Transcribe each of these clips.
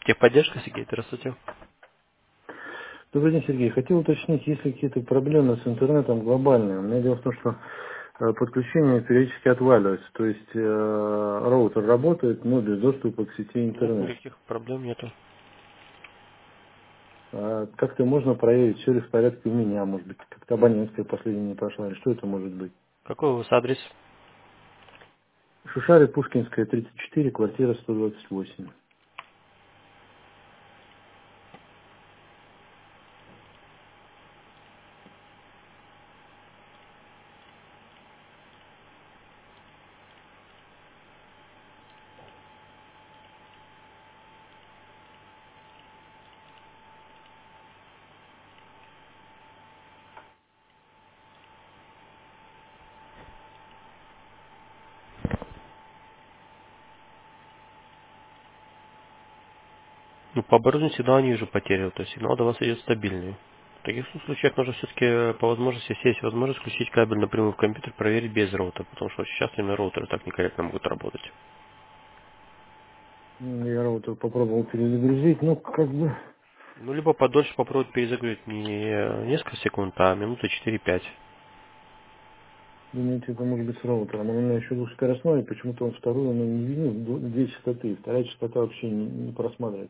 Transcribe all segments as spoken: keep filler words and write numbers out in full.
Техподдержка, Сергей, здравствуйте. Добрый день, Сергей. Хотел уточнить, есть ли какие-то проблемы с интернетом глобальные. У меня дело в том, что э, подключение периодически отваливается. То есть э, роутер работает, но без доступа к сети Нет, интернет. никаких проблем нету. А как-то можно проверить, все ли в порядке у меня, может быть, как-то абонентская последняя не прошла, или что это может быть? Какой у вас адрес? Шушаре, Пушкинская, тридцать четыре, квартира сто двадцать восемь. Ну, по оборудованию сигнала не вижу потери, то есть сигнал до вас идет стабильный. В таких случаях нужно все-таки по возможности, если есть возможность, включить кабель напрямую в компьютер, проверить без роутера, потому что сейчас именно роутеры так некорректно могут работать. Ну, я роутер попробовал перезагрузить, ну, как бы, Ну, либо подольше попробовать перезагрузить не несколько секунд, а минуты четыре-пять. думаете, это может быть с роутером. Он у меня еще двухскоростной, и почему-то он вторую, он не видел, две частоты. Вторая частота вообще не, не просматривается.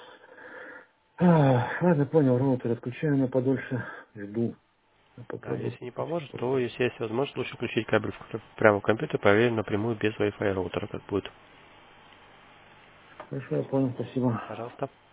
А, ладно, понял, роутер отключаю на подольше. Жду. Да, Попробую если не включить поможет, то попозже. если есть возможность, лучше включить кабель в- прямо в компьютер, проверим напрямую без Wi-Fi роутера, как будет. Хорошо, я понял, спасибо. Пожалуйста.